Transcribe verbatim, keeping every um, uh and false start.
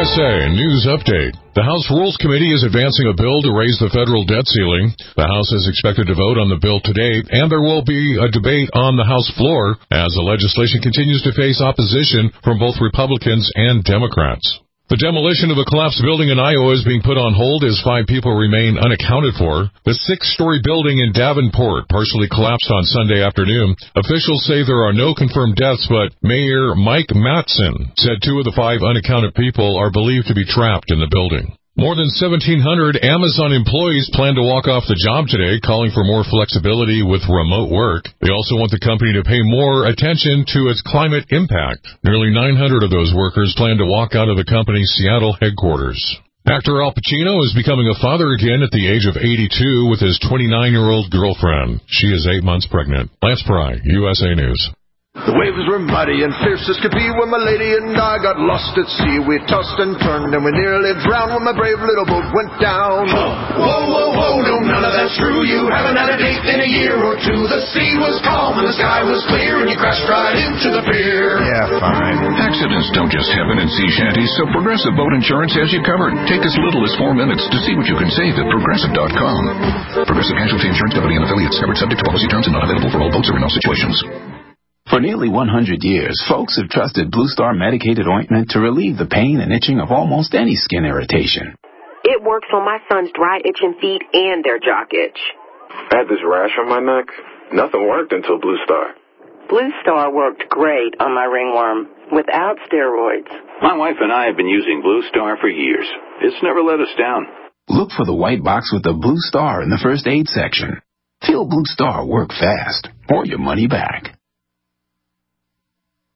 S A News Update. The House Rules Committee is advancing a bill to raise the federal debt ceiling. The House is expected to vote on the bill today, and there will be a debate on the House floor as the legislation continues to face opposition from both Republicans and Democrats. The demolition of a collapsed building in Iowa is being put on hold as five people remain unaccounted for. The six-story building in Davenport partially collapsed on Sunday afternoon. Officials say there are no confirmed deaths, but Mayor Mike Mattson said two of the five unaccounted people are believed to be trapped in the building. More than seventeen hundred Amazon employees plan to walk off the job today, calling for more flexibility with remote work. They also want the company to pay more attention to its climate impact. Nearly nine hundred of those workers plan to walk out of the company's Seattle headquarters. Actor Al Pacino is becoming a father again at the age of eighty-two with his twenty-nine-year-old girlfriend. She is eight months pregnant. Lance Pry, U S A News. The waves were mighty and fierce as could be when my lady and I got lost at sea. We tossed and turned and we nearly drowned when my brave little boat went down. Whoa, whoa, whoa, whoa, no, none of that's true. You haven't had a date in a year or two. The sea was calm and the sky was clear and you crashed right into the pier. Yeah, fine. Accidents don't just happen in sea shanties, so Progressive Boat Insurance has you covered. Take as little as four minutes to see what you can save at Progressive dot com. Progressive Casualty Insurance Company and affiliates, covered subject to policy terms and not available for all boats or in all situations. For nearly one hundred years, folks have trusted Blue Star medicated ointment to relieve the pain and itching of almost any skin irritation. It works on my son's dry, itching feet and their jock itch. I had this rash on my neck. Nothing worked until Blue Star. Blue Star worked great on my ringworm without steroids. My wife and I have been using Blue Star for years. It's never let us down. Look for the white box with the Blue Star in the first aid section. Feel Blue Star work fast or your money back.